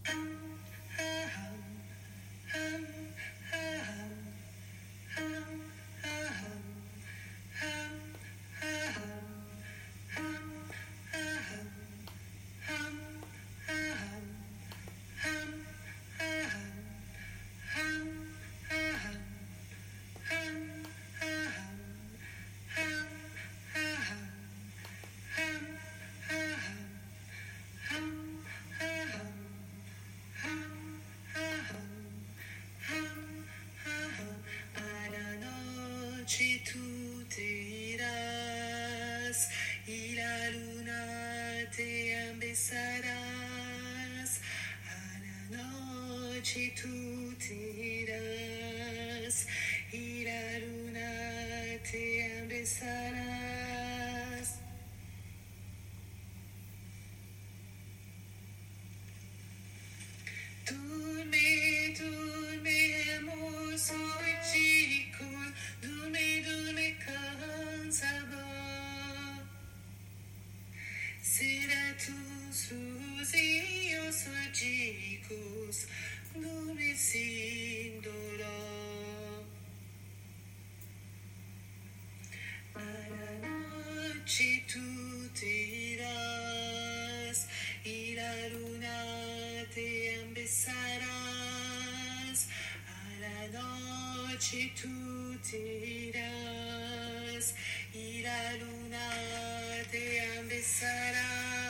noche tú te irás y la luna te empezarás. A la noche tú te irás y la luna te empezarás. Durme, durme, hermoso chico, durme, durme, cansador. Será tus rocíos chicos, durme sin dolor. A la noche tú te irás y la luna te empezarás. A la noche tú te irás y la luna te empezarás.